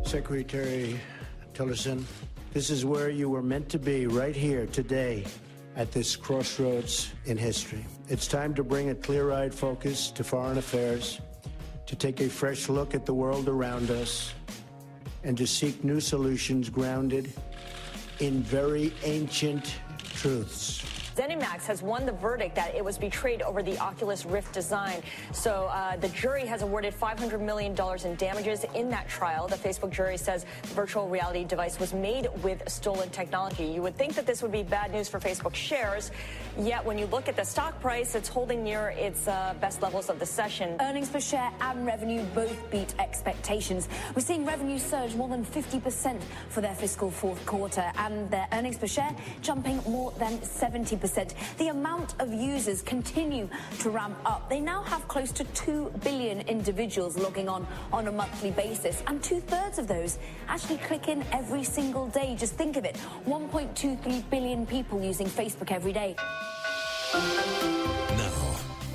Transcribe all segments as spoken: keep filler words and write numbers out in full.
Secretary Tillerson, this is where you were meant to be, right here today at this crossroads in history. It's time to bring a clear-eyed focus to foreign affairs, to take a fresh look at the world around us, and to seek new solutions grounded in very ancient truths. ZeniMax has won the verdict that it was betrayed over the Oculus Rift design. So uh, the jury has awarded five hundred million dollars in damages in that trial. The Facebook jury says the virtual reality device was made with stolen technology. You would think that this would be bad news for Facebook shares, yet when you look at the stock price, it's holding near its uh, best levels of the session. Earnings per share and revenue both beat expectations. We're seeing revenue surge more than fifty percent for their fiscal fourth quarter, and their earnings per share jumping more than seventy percent. The amount of users continue to ramp up. They now have close to two billion individuals logging on on a monthly basis, and two-thirds of those actually click in every single day. Just think of it, one point two three billion people using Facebook every day. Now,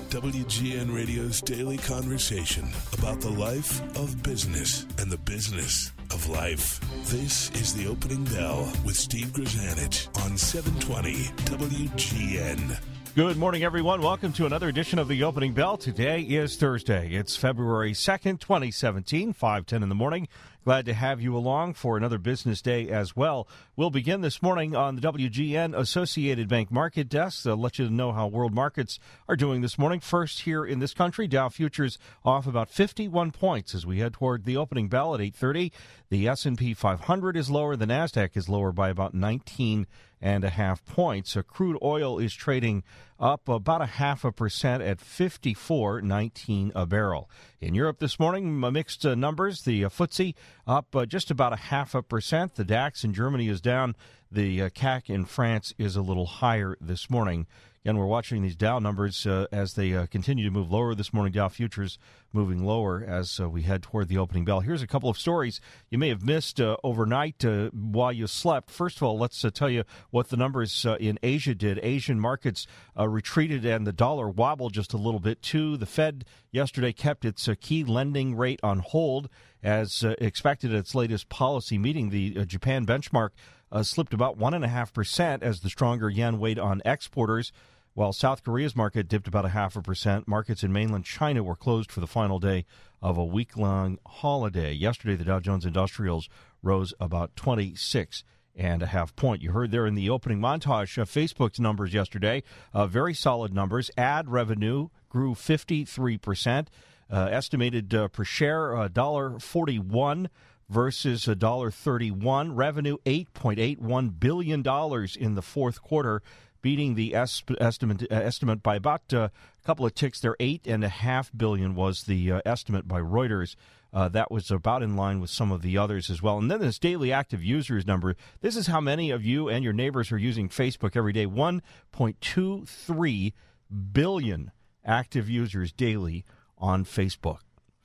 W G N Radio's daily conversation about the life of business and the business of life. This is The Opening Bell with Steve Grzanich on seven twenty W G N. Good morning, everyone. Welcome to another edition of The Opening Bell. Today is Thursday. It's February second, twenty seventeen, five ten in the morning. Glad to have you along for another business day as well. We'll begin this morning on the W G N Associated Bank Market Desk. I'll let you know how world markets are doing this morning. First here in this country, Dow futures off about fifty-one points as we head toward the opening bell at eight thirty. The S and P five hundred is lower. The NASDAQ is lower by about nineteen and a half points. Uh, crude oil is trading up about a half a percent at fifty-four nineteen a barrel. In Europe this morning, mixed uh, numbers. The uh, F T S E up uh, just about a half a percent. The DAX in Germany is down. The uh, C A C in France is a little higher this morning. Again, we're watching these Dow numbers uh, as they uh, continue to move lower this morning. Dow futures moving lower as uh, we head toward the opening bell. Here's a couple of stories you may have missed uh, overnight uh, while you slept. First of all, let's uh, tell you what the numbers uh, in Asia did. Asian markets uh, retreated and the dollar wobbled just a little bit, too. The Fed yesterday kept its uh, key lending rate on hold as uh, expected at its latest policy meeting. The uh, Japan benchmark uh, slipped about one point five percent as the stronger yen weighed on exporters, while South Korea's market dipped about a half a percent. Markets in mainland China were closed for the final day of a week-long holiday. Yesterday, the Dow Jones Industrials rose about twenty-six and a half point. You heard there in the opening montage uh, Facebook's numbers yesterday, uh, very solid numbers. Ad revenue grew fifty-three percent. Uh, estimated uh, per share, one dollar forty-one versus one dollar thirty-one. Revenue, eight point eight one billion dollars in the fourth quarter, beating the est- estimate uh, estimate by about uh, a couple of ticks there. Eight and a half billion was the uh, estimate by Reuters. Uh, that was about in line with some of the others as well. And then this daily active users number. This is how many of you and your neighbors are using Facebook every day. one point two three billion active users daily on Facebook.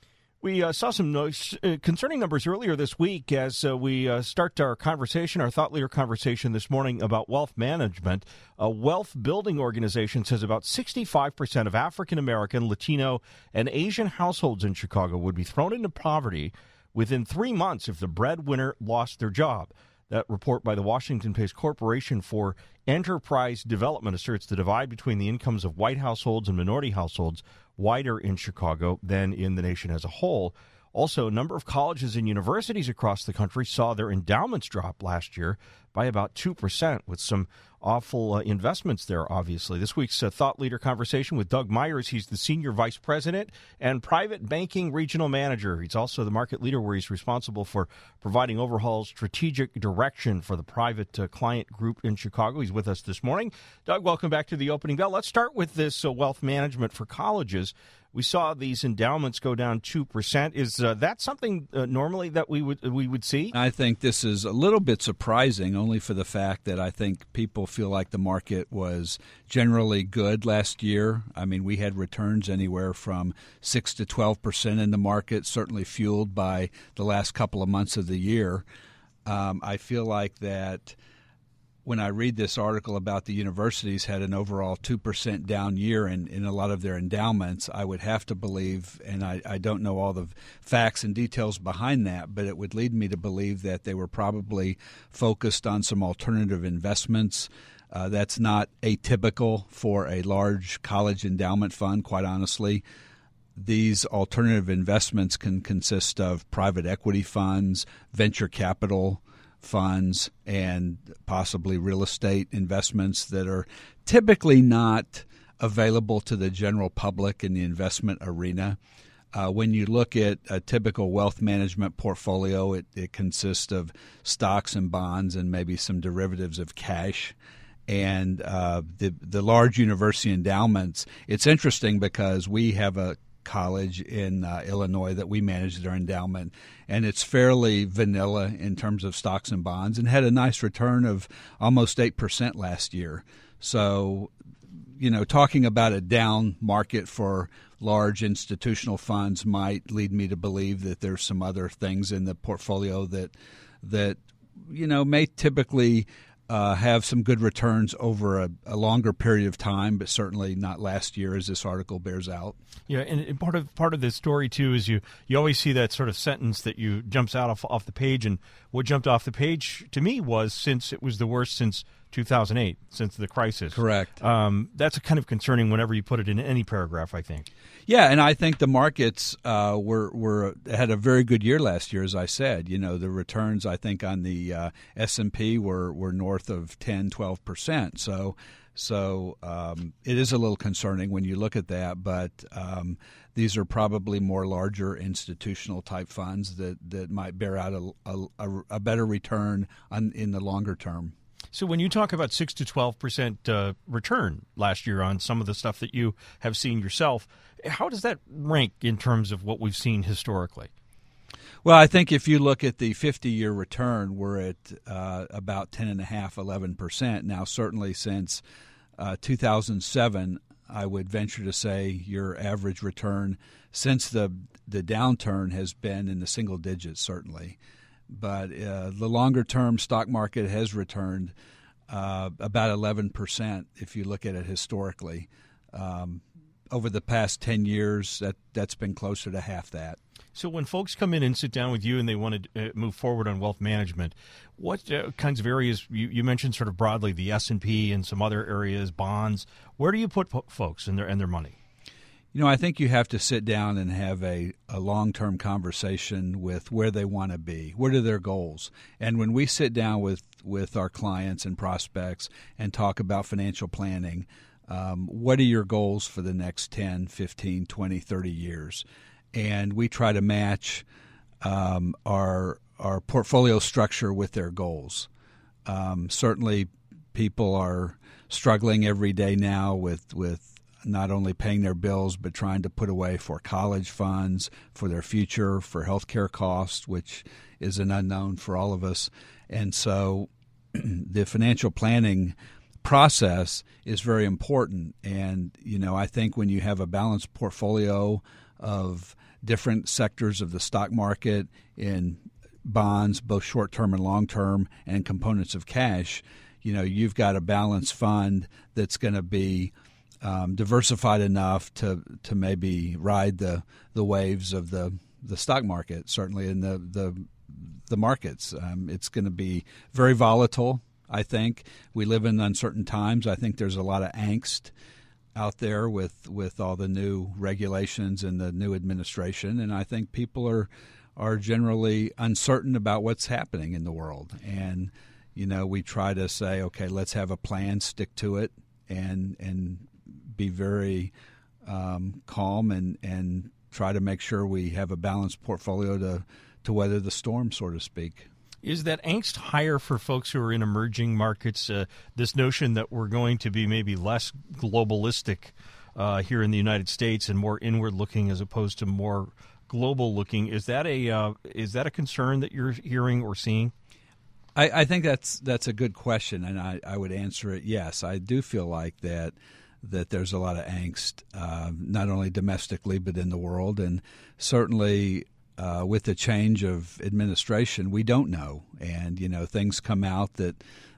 We uh, saw some noise, uh, concerning numbers earlier this week as uh, we uh, start our conversation, our thought leader conversation this morning about wealth management. A wealth building organization says about sixty-five percent of African American, Latino, and Asian households in Chicago would be thrown into poverty within three months if the breadwinner lost their job. That report by the Washington-based Corporation for Enterprise Development asserts the divide between the incomes of white households and minority households wider in Chicago than in the nation as a whole. Also, a number of colleges and universities across the country saw their endowments drop last year by about two percent, with some awful uh, investments there, obviously. This week's uh, Thought Leader conversation with Doug Myers. He's the Senior Vice President and Private Banking Regional Manager. He's also the market leader where he's responsible for providing overall strategic direction for the private uh, client group in Chicago. He's with us this morning. Doug, welcome back to the opening bell. Let's start with this uh, wealth management for colleges. We saw these endowments go down two percent. Is uh, that something uh, normally that we would we would see? I think this is a little bit surprising, only for the fact that I think people feel like the market was generally good last year. I mean, we had returns anywhere from six to twelve percent in the market, certainly fueled by the last couple of months of the year. Um, I feel like that when I read this article about the universities had an overall two percent down year in, in a lot of their endowments, I would have to believe, and I, I don't know all the facts and details behind that, but it would lead me to believe that they were probably focused on some alternative investments. Uh, that's not atypical for a large college endowment fund, quite honestly. These alternative investments can consist of private equity funds, venture capital funds, and possibly real estate investments that are typically not available to the general public in the investment arena. Uh, when you look at a typical wealth management portfolio, it, it consists of stocks and bonds and maybe some derivatives of cash. And uh, the the large university endowments, it's interesting because we have a college in uh, Illinois that we manage their endowment, and it's fairly vanilla in terms of stocks and bonds and had a nice return of almost eight percent last year. So, you know, talking about a down market for large institutional funds might lead me to believe that there's some other things in the portfolio that, that you know, may typically Uh, have some good returns over a, a longer period of time, but certainly not last year, as this article bears out. Yeah, and, and part of part of this story too is you you always see that sort of sentence that you jumps out off off the page, and what jumped off the page to me was since it was the worst since two thousand eight, since the crisis. Correct. Um, that's kind of concerning whenever you put it in any paragraph, I think. Yeah, and I think the markets uh, were were had a very good year last year, as I said. You know, the returns I think on the uh, S and P were were north of ten, twelve percent. So so um, it is a little concerning when you look at that, but um, these are probably more larger institutional type funds that, that might bear out a, a, a better return on, in the longer term. So when you talk about six to twelve percent uh, return last year on some of the stuff that you have seen yourself, how does that rank in terms of what we've seen historically? Well, I think if you look at the fifty-year return, we're at uh, about ten point five, eleven percent. Now, certainly since uh, two thousand seven, I would venture to say your average return since the the downturn has been in the single digits, certainly. But uh, the longer-term stock market has returned uh, about eleven percent if you look at it historically. Um, over the past ten years, that, that's been closer to half that. So when folks come in and sit down with you and they want to uh, move forward on wealth management, what uh, kinds of areas, you, you mentioned sort of broadly the S and P and some other areas, bonds, where do you put po- folks and their, and their money? You know, I think you have to sit down and have a, a long-term conversation with where they want to be. What are their goals? And when we sit down with, with our clients and prospects and talk about financial planning, um, what are your goals for the next ten, fifteen, twenty, thirty years? And we try to match um, our our portfolio structure with their goals. Um, certainly, people are struggling every day now with, with not only paying their bills, but trying to put away for college funds, for their future, for healthcare costs, which is an unknown for all of us. And so the financial planning process is very important. And, you know, I think when you have a balanced portfolio of different sectors of the stock market in bonds, both short-term and long-term, and components of cash, you know, you've got a balanced fund that's going to be Um, diversified enough to to maybe ride the, the waves of the, the stock market, certainly in the the, the markets. Um, it's going to be very volatile, I think. We live in uncertain times. I think there's a lot of angst out there with, with all the new regulations and the new administration, and I think people are are generally uncertain about what's happening in the world. And, you know, we try to say, okay, let's have a plan, stick to it, and and be very um, calm and, and try to make sure we have a balanced portfolio to, to weather the storm, so to speak. Is that angst higher for folks who are in emerging markets? Uh, this notion that we're going to be maybe less globalistic uh, here in the United States and more inward-looking as opposed to more global-looking, is that a uh, is that a concern that you're hearing or seeing? I, I think that's that's a good question, and I, I would answer it yes. I do feel like that that there's a lot of angst, uh, not only domestically but in the world, and certainly uh, with the change of administration, we don't know. And, you know, things come out that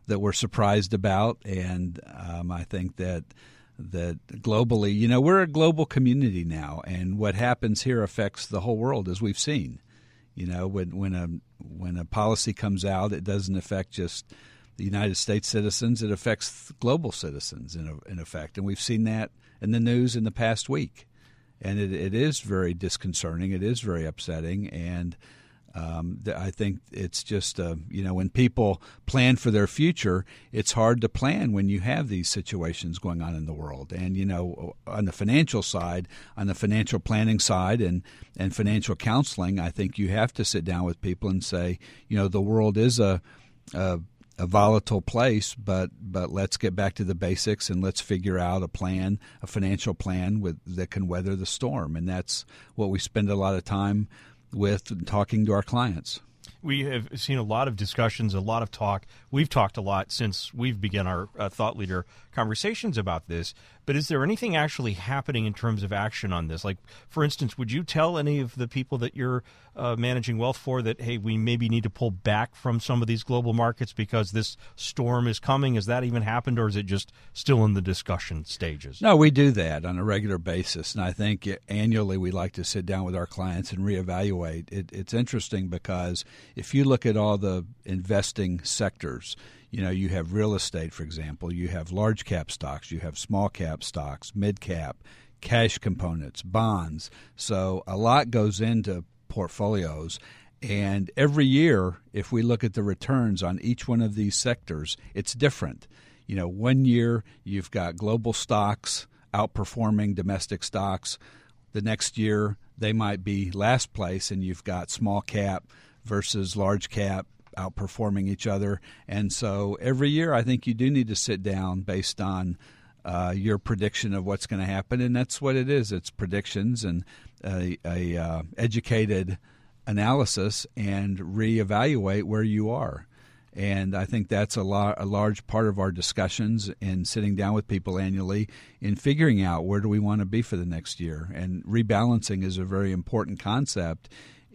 that we're surprised about, and um, I think that that globally, you know, we're a global community now, and what happens here affects the whole world, as we've seen. You know, when when a when a policy comes out, it doesn't affect just the United States citizens; it affects global citizens in in effect, and we've seen that in the news in the past week, and it, it is very disconcerting. It is very upsetting, and um, I think it's just uh, you know, when people plan for their future, it's hard to plan when you have these situations going on in the world. And you know, on the financial side, on the financial planning side, and and financial counseling, I think you have to sit down with people and say, you know, the world is a, a a volatile place, but but let's get back to the basics and let's figure out a plan, a financial plan with that can weather the storm. And that's what we spend a lot of time with, talking to our clients. We have seen a lot of discussions, a lot of talk. We've talked a lot since we've begun our uh, thought leader conversations about this. But is there anything actually happening in terms of action on this? Like, for instance, would you tell any of the people that you're uh, managing wealth for that, hey, we maybe need to pull back from some of these global markets because this storm is coming? Has that even happened, or is it just still in the discussion stages? No, we do that on a regular basis. And I think annually we like to sit down with our clients and reevaluate. It, it's interesting because if you look at all the investing sectors, you know, you have real estate, for example, you have large cap stocks, you have small cap stocks, mid cap, cash components, bonds. So a lot goes into portfolios. And every year, if we look at the returns on each one of these sectors, it's different. You know, one year you've got global stocks outperforming domestic stocks. The next year they might be last place, and you've got small cap versus large cap outperforming each other. And so every year I think you do need to sit down based on uh, your prediction of what's going to happen, and that's what it is. It's predictions and a, a uh, educated analysis, and reevaluate where you are. And I think that's a, lot, a large part of our discussions in sitting down with people annually in figuring out where do we want to be for the next year. And rebalancing is a very important concept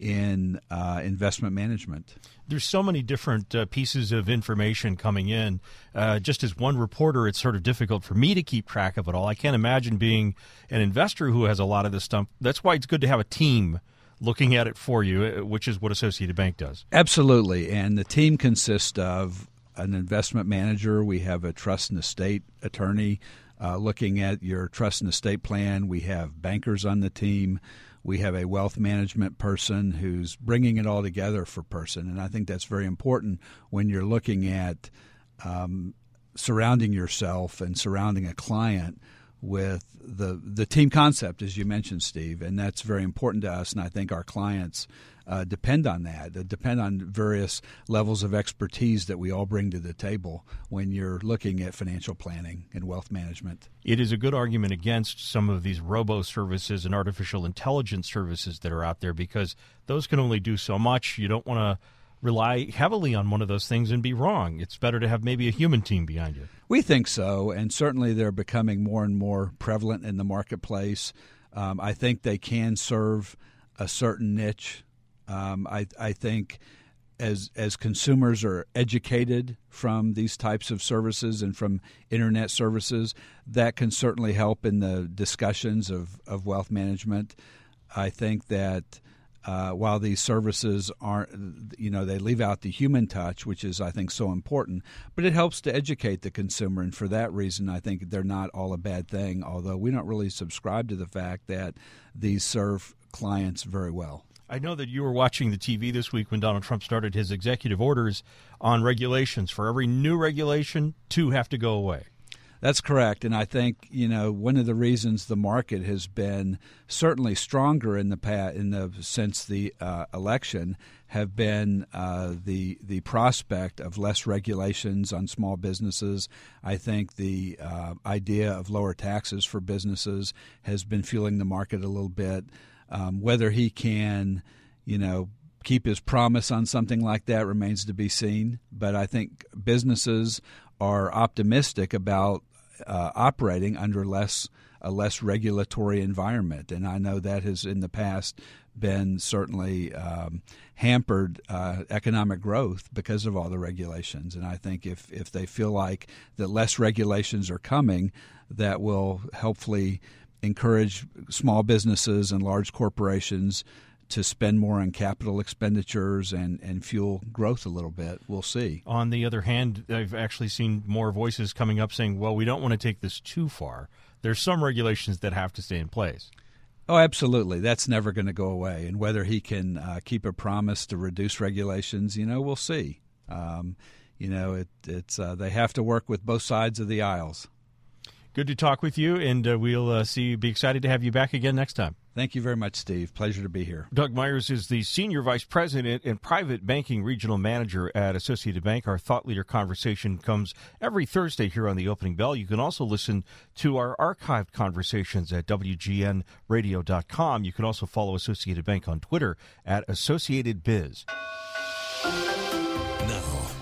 in uh, investment management. There's so many different uh, pieces of information coming in. Uh, just as one reporter, it's sort of difficult for me to keep track of it all. I can't imagine being an investor who has a lot of this stuff. That's why it's good to have a team looking at it for you, which is what Associated Bank does. Absolutely. And the team consists of an investment manager. We have a trust and estate attorney uh, looking at your trust and estate plan. We have bankers on the team. We have a wealth management person who's bringing it all together for person. And I think that's very important when you're looking at um, surrounding yourself and surrounding a client with the the team concept, as you mentioned, Steve. And that's very important to us. And I think our clients uh, depend on that. They depend on various levels of expertise that we all bring to the table when you're looking at financial planning and wealth management. It is a good argument against some of these robo services and artificial intelligence services that are out there, because those can only do so much. You don't want to rely heavily on one of those things and be wrong. It's better to have maybe a human team behind you. We think so, and certainly they're becoming more and more prevalent in the marketplace. Um, I think they can serve a certain niche. Um, I, I think as as consumers are educated from these types of services and from internet services, that can certainly help in the discussions of, of wealth management. I think that uh, while these services aren't, you know, they leave out the human touch, which is, I think, so important, but it helps to educate the consumer. And for that reason, I think they're not all a bad thing, although we don't really subscribe to the fact that these serve clients very well. I know that you were watching the T V this week when Donald Trump started his executive orders on regulations. For every new regulation, two have to go away. That's correct. And I think, you know, one of the reasons the market has been certainly stronger in the past, in the since the uh, election have been uh, the the prospect of less regulations on small businesses. I think the uh, idea of lower taxes for businesses has been fueling the market a little bit. Um, whether he can, you know, keep his promise on something like that remains to be seen. But I think businesses are optimistic about uh, operating under less a less regulatory environment. And I know that has in the past been certainly um, hampered uh, economic growth because of all the regulations. And I think if, if they feel like that less regulations are coming, that will hopefully encourage small businesses and large corporations to spend more on capital expenditures and, and fuel growth a little bit. We'll see. On the other hand, I've actually seen more voices coming up saying, well, we don't want to take this too far. There's some regulations that have to stay in place. Oh, absolutely. That's never going to go away. And whether he can uh, keep a promise to reduce regulations, you know, we'll see. Um, you know, it, it's uh, they have to work with both sides of the aisles. Good to talk with you, and uh, we'll uh, see. Be excited to have you back again next time. Thank you very much, Steve. Pleasure to be here. Doug Myers is the Senior Vice President and Private Banking Regional Manager at Associated Bank. Our Thought Leader conversation comes every Thursday here on the Opening Bell. You can also listen to our archived conversations at W G N radio dot com. You can also follow Associated Bank on Twitter at Associated Biz. Now,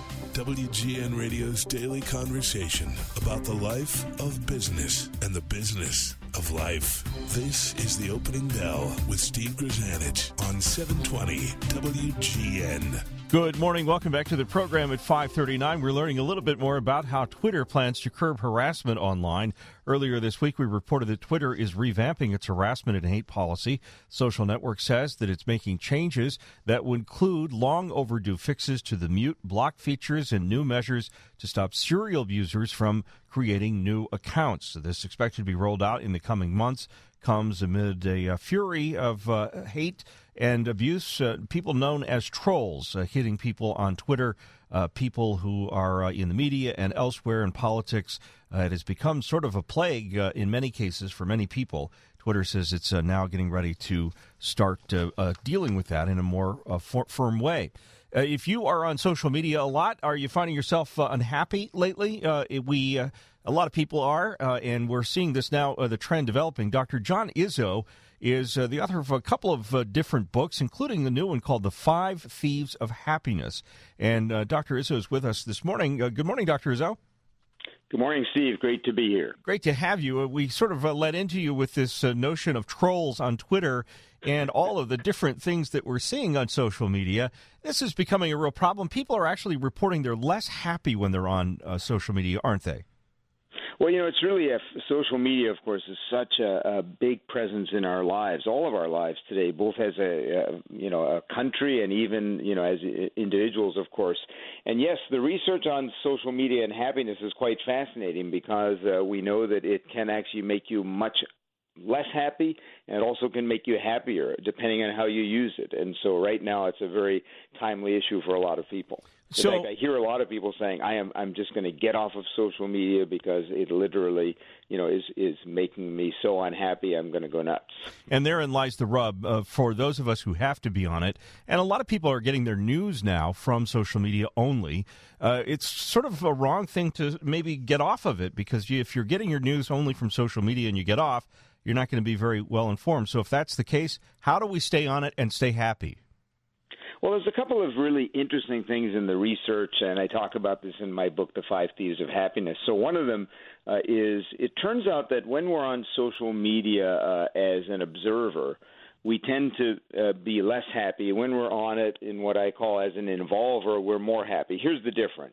W G N Radio's daily conversation about the life of business and the business of life. This is the Opening Bell with Steve Grzanich on seven twenty W G N. Good morning. Welcome back to the program at five thirty-nine. We're learning a little bit more about how Twitter plans to curb harassment online. Earlier this week, we reported that Twitter is revamping its harassment and hate policy. Social Network says that it's making changes that will include long overdue fixes to the mute, block features, and new measures to stop serial abusers from creating new accounts. So this is expected to be rolled out in the coming months. Comes amid a, a fury of uh, hate and abuse, uh, people known as trolls uh, hitting people on Twitter, uh, people who are uh, in the media and elsewhere in politics. Uh, it has become sort of a plague uh, in many cases for many people. Twitter says it's uh, now getting ready to start uh, uh, dealing with that in a more uh, for- firm way. Uh, if you are on social media a lot, are you finding yourself uh, unhappy lately? Uh, we uh, a lot of people are, uh, and we're seeing this now, uh, the trend developing. Doctor John Izzo is uh, the author of a couple of uh, different books, including the new one called The Five Thieves of Happiness. And uh, Doctor Izzo is with us this morning. Uh, good morning, Doctor Izzo. Good morning, Steve. Great to be here. Great to have you. Uh, we sort of uh, led into you with this uh, notion of trolls on Twitter and all of the different things that we're seeing on social media. This is becoming a real problem. People are actually reporting they're less happy when they're on uh, social media, aren't they? Well, you know, it's really a, social media, of course, is such a, a big presence in our lives, all of our lives today, both as a, a, you know, a country and even, you know, as individuals, of course. And yes, the research on social media and happiness is quite fascinating because uh, we know that it can actually make you much less happy, and it also can make you happier depending on how you use it. And so right now it's a very timely issue for a lot of people. In so, fact, I hear a lot of people saying, I am I'm just going to get off of social media because it literally, you know, is, is making me so unhappy I'm going to go nuts. And therein lies the rub uh, for those of us who have to be on it. And a lot of people are getting their news now from social media only. Uh, it's sort of a wrong thing to maybe get off of it because you, if you're getting your news only from social media and you get off, you're not going to be very well informed. So if that's the case, how do we stay on it and stay happy? Well, there's a couple of really interesting things in the research, and I talk about this in my book, The Five Thieves of Happiness. So one of them uh, is it turns out that when we're on social media uh, as an observer, we tend to uh, be less happy. When we're on it in what I call as an involver, we're more happy. Here's the difference.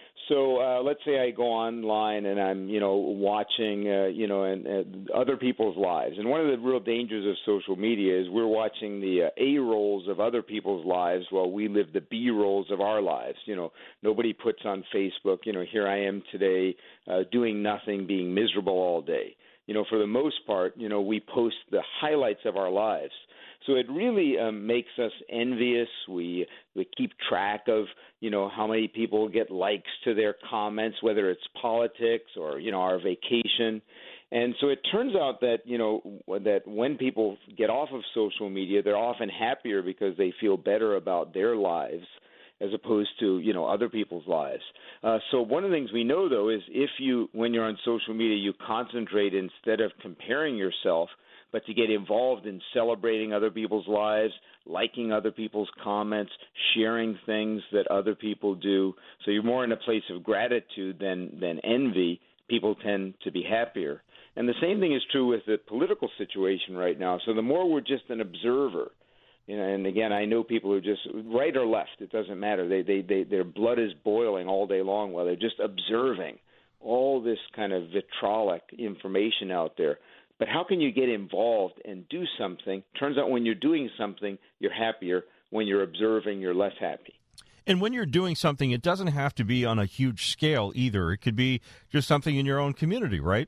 So uh, let's say I go online and I'm, you know, watching, uh, you know, and, and other people's lives. And one of the real dangers of social media is we're watching the uh, A rolls of other people's lives while we live the B rolls of our lives. You know, nobody puts on Facebook, you know, here I am today uh, doing nothing, being miserable all day. You know, for the most part, you know, we post the highlights of our lives. So it really um, makes us envious. We we keep track of, you know, how many people get likes to their comments, whether it's politics or, you know, our vacation. And so it turns out that, you know, that when people get off of social media, they're often happier because they feel better about their lives as opposed to, you know, other people's lives. Uh, so one of the things we know, though, is if you, when you're on social media, you concentrate instead of comparing yourself, but to get involved in celebrating other people's lives, liking other people's comments, sharing things that other people do. So you're more in a place of gratitude than, than envy. people tend to be happier. And the same thing is true with the political situation right now. So the more we're just an observer, you know, and again, I know people who just right or left, it doesn't matter. They, they, they, their blood is boiling all day long while they're just observing all this kind of vitriolic information out there. But how can you get involved and do something? Turns out when you're doing something, you're happier. When you're observing, you're less happy. And when you're doing something, it doesn't have to be on a huge scale either. It could be just something in your own community, right?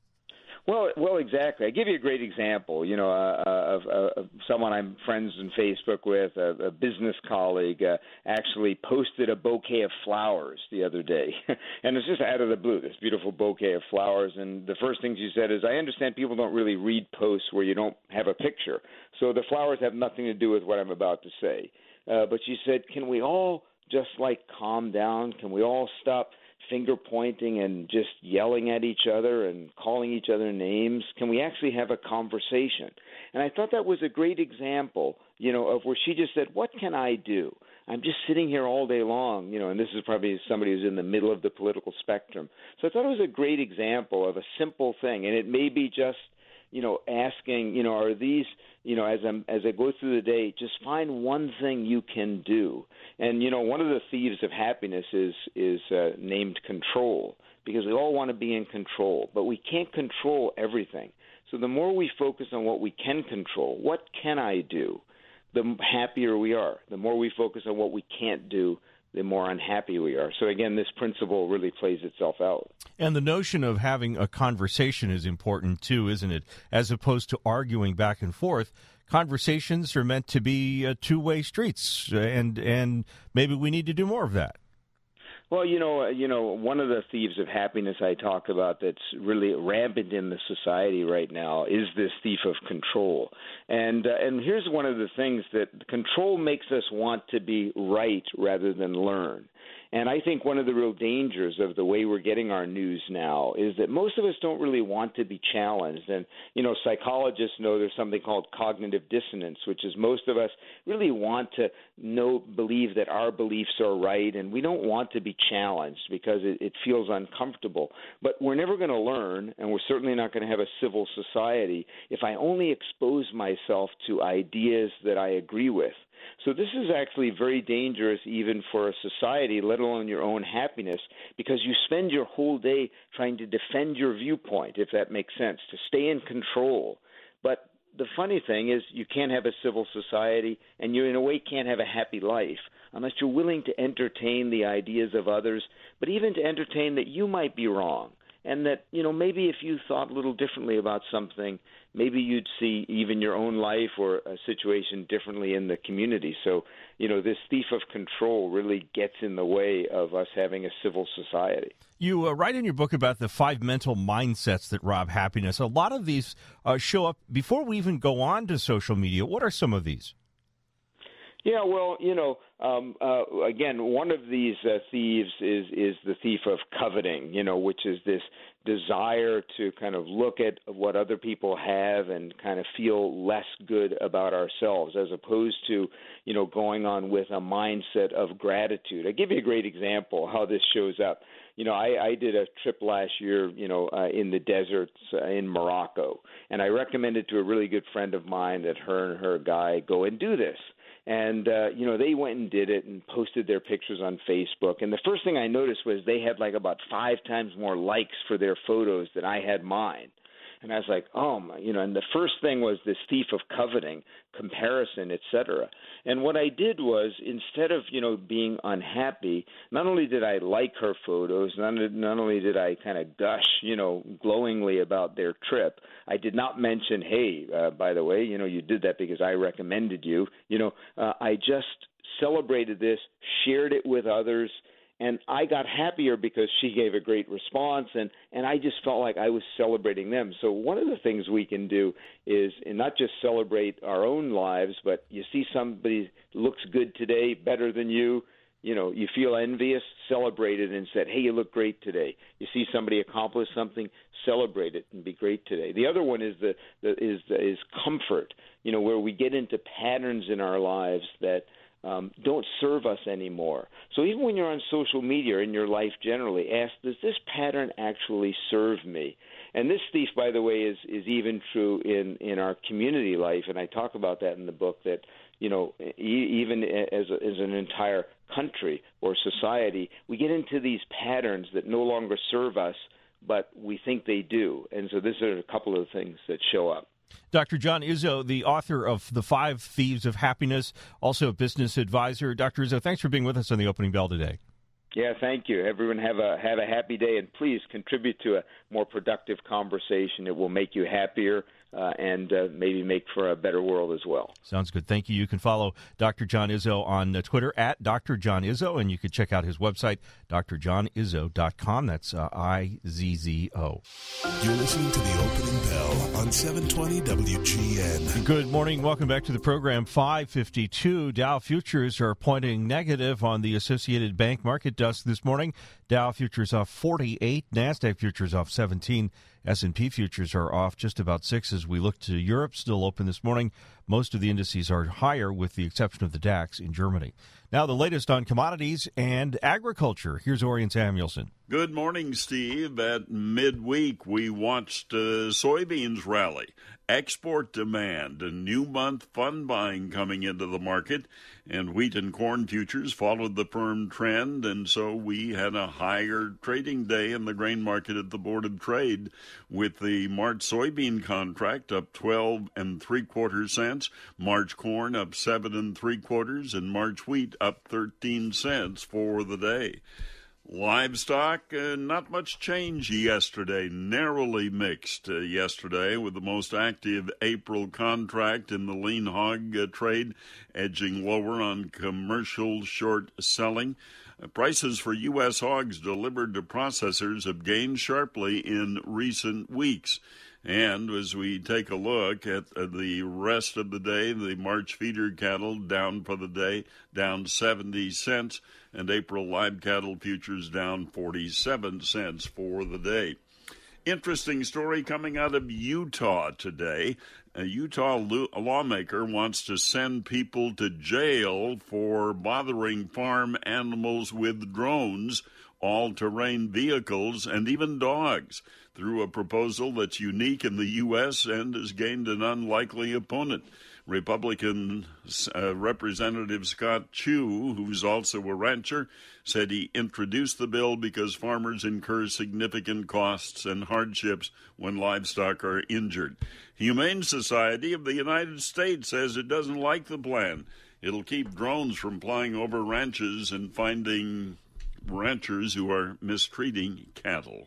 Well, well, exactly. I give you a great example. You know, uh, of, uh, of someone I'm friends on Facebook with, a, a business colleague, uh, actually posted a bouquet of flowers the other day, and it's just out of the blue. This beautiful bouquet of flowers, and the first thing she said is, "I understand people don't really read posts where you don't have a picture, so the flowers have nothing to do with what I'm about to say." Uh, but she said, "Can we all just like calm down? Can we all stop finger pointing and just yelling at each other and calling each other names? Can we actually have a conversation?" And I thought that was a great example, you know, of where she just said, what can I do? I'm just sitting here all day long, you know, and this is probably somebody who's in the middle of the political spectrum. So I thought it was a great example of a simple thing, and it may be just, you know, asking, you know, are these, you know, as I'm as I go through the day, just find one thing you can do. And you know, one of the thieves of happiness is is uh, named control, because we all want to be in control, but we can't control everything. So the more we focus on what we can control, what can I do, the happier we are. The more we focus on what we can't do, the more unhappy we are. So again, this principle really plays itself out. And the notion of having a conversation is important too, isn't it? As opposed to arguing back and forth, conversations are meant to be uh, two-way streets, and and maybe we need to do more of that. Well, you know, you know, one of the thieves of happiness I talk about that's really rampant in the society right now is this thief of control. And uh, and here's one of the things that control makes us want to be right rather than learn. And I think one of the real dangers of the way we're getting our news now is that most of us don't really want to be challenged. And, you know, psychologists know there's something called cognitive dissonance, which is most of us really want to know, believe that our beliefs are right, and we don't want to be challenged because it, it feels uncomfortable. But we're never going to learn, and we're certainly not going to have a civil society if I only expose myself to ideas that I agree with. So this is actually very dangerous even for a society, let alone your own happiness, because you spend your whole day trying to defend your viewpoint, if that makes sense, to stay in control. But the funny thing is you can't have a civil society, and you in a way can't have a happy life unless you're willing to entertain the ideas of others, but even to entertain that you might be wrong. And that, you know, maybe if you thought a little differently about something, maybe you'd see even your own life or a situation differently in the community. So, you know, this thief of control really gets in the way of us having a civil society. You uh, write in your book about the five mental mindsets that rob happiness. A lot of these uh, show up before we even go on to social media. What are some of these? Yeah, well, you know, um, uh, again, one of these uh, thieves is is the thief of coveting, you know, which is this desire to kind of look at what other people have and kind of feel less good about ourselves, as opposed to, you know, going on with a mindset of gratitude. I give you a great example how this shows up. You know, I, I did a trip last year, you know, uh, in the deserts uh, in Morocco, and I recommended to a really good friend of mine that her and her guy go and do this. And, uh, you know, they went and did it and posted their pictures on Facebook. And the first thing I noticed was they had like about five times more likes for their photos than I had mine. And I was like, oh, my, you know, and the first thing was this thief of coveting, comparison, et cetera. And what I did was, instead of, you know, being unhappy, not only did I like her photos, not, not only did I kind of gush, you know, glowingly about their trip, I did not mention, hey, uh, by the way, you know, you did that because I recommended you. You know, uh, I just celebrated this, shared it with others, and I got happier because she gave a great response, and, and I just felt like I was celebrating them. So one of the things we can do is not just celebrate our own lives, but you see somebody looks good today, better than you, you know, you feel envious, celebrate it and said, hey, you look great today. You see somebody accomplish something, celebrate it and be great today. The other one is the, the is the, is comfort, you know, where we get into patterns in our lives that um, don't serve us anymore. So even when you're on social media or in your life generally, ask, does this pattern actually serve me? And this, Steve, by the way, is, is even true in, in our community life, and I talk about that in the book, that, you know, e- even as, a, as an entire country or society, we get into these patterns that no longer serve us, but we think they do. And so these are a couple of things that show up. Doctor John Izzo, the author of The Five Thieves of Happiness, also a business advisor. Doctor Izzo, thanks for being with us on the Opening Bell today. Yeah, thank you. Everyone have a have a happy day, and please contribute to a more productive conversation. It will make you happier uh, and uh, maybe make for a better world as well. Sounds good. Thank you. You can follow Doctor John Izzo on uh, Twitter at Doctor John Izzo, and you can check out his website, D R john izzo dot com. That's uh, I Z Z O. You're listening to the Opening Bell on seven twenty W G N. Good morning. Welcome back to the program. five fifty-two. Dow futures are pointing negative on the Associated Bank market dusk this morning. Dow futures off forty-eight. NASDAQ futures off seventeen. S and P futures are off just about six as we look to Europe, still open this morning. Most of the indices are higher with the exception of the DAX in Germany. Now the latest on commodities and agriculture. Here's Orion Samuelson. Good morning, Steve. At midweek, we watched uh, soybeans rally. Export demand, a new month fund buying coming into the market, and wheat and corn futures followed the firm trend, and so we had a higher trading day in the grain market at the Board of Trade, with the March soybean contract up twelve and three quarters cents, March corn up seven and three quarters, and March wheat up thirteen cents for the day. Livestock, uh, not much change yesterday, narrowly mixed uh, yesterday, with the most active April contract in the lean hog uh, trade edging lower on commercial short selling. Uh, prices for U S hogs delivered to processors have gained sharply in recent weeks. And as we take a look at uh, the rest of the day, the March feeder cattle down for the day, down seventy cents, and April live cattle futures down forty-seven cents for the day. Interesting story coming out of Utah today. A Utah lawmaker wants to send people to jail for bothering farm animals with drones, all-terrain vehicles, and even dogs, through a proposal that's unique in the U S and has gained an unlikely opponent. Republican uh, Representative Scott Chu, who's also a rancher, said he introduced the bill because farmers incur significant costs and hardships when livestock are injured. Humane Society of the United States says it doesn't like the plan. It'll keep drones from flying over ranches and finding ranchers who are mistreating cattle.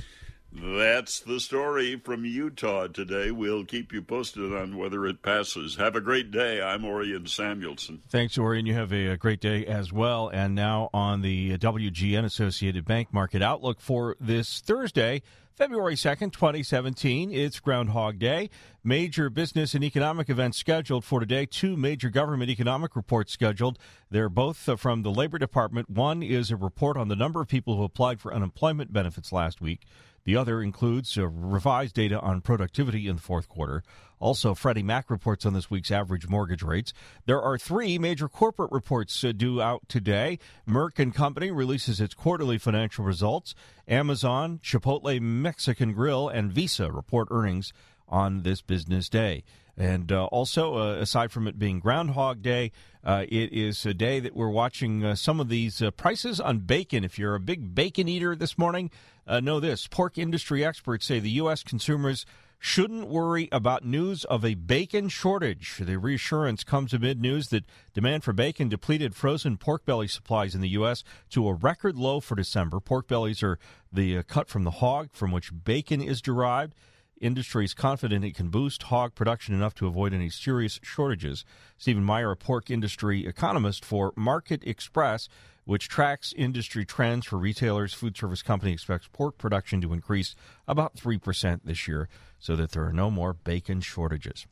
That's the story from Utah today. We'll keep you posted on whether it passes. Have a great day. I'm Orion Samuelson. Thanks, Orion. You have a, a great day as well. And now on the W G N Associated Bank Market Outlook for this Thursday, February second, twenty seventeen. It's Groundhog Day. Major business and economic events scheduled for today. Two major government economic reports scheduled. They're both from the Labor Department. One is a report on the number of people who applied for unemployment benefits last week. The other includes uh, revised data on productivity in the fourth quarter. Also, Freddie Mac reports on this week's average mortgage rates. There are three major corporate reports uh, due out today. Merck and Company releases its quarterly financial results. Amazon, Chipotle Mexican Grill, and Visa report earnings on this business day. And uh, also, uh, aside from it being Groundhog Day, uh, it is a day that we're watching uh, some of these uh, prices on bacon. If you're a big bacon eater this morning, uh, know this. Pork industry experts say the U S consumers shouldn't worry about news of a bacon shortage. The reassurance comes amid news that demand for bacon depleted frozen pork belly supplies in the U S to a record low for December. Pork bellies are the uh, cut from the hog from which bacon is derived. Industry is confident it can boost hog production enough to avoid any serious shortages. Stephen Meyer, a pork industry economist for Market Express, which tracks industry trends for retailers, food service company, expects pork production to increase about three percent this year so that there are no more bacon shortages.